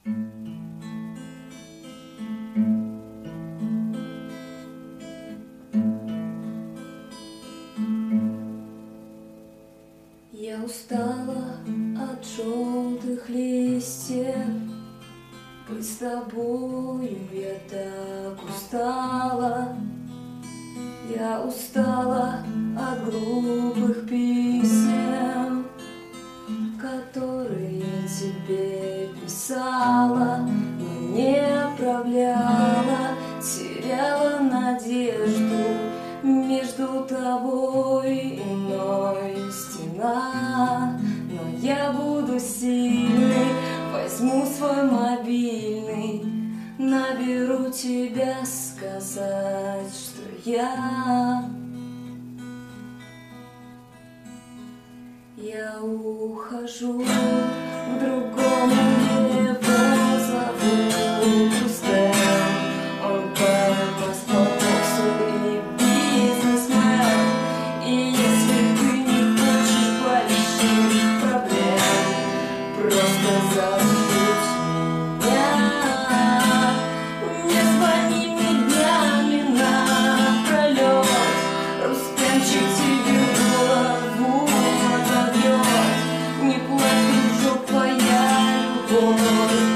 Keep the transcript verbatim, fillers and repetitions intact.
Я устала от желтых листьев, быть с тобою я так устала. Я устала от глупых писем, которые тебе писала, но не отправляла. Теряла надежду, между тобой и мной стена. Но я буду сильной, возьму свой мобильный, наберу тебя, сказать, что я Я ухожу к другому небу, зову пустым. Он поэт, спортсмен и бизнесмен. И если ты не хочешь больших проблем, просто забудь меня. Не звони мне днями напролет, Рустемчик тебе голову оторвет. Не плачь, дружок, твоя любовь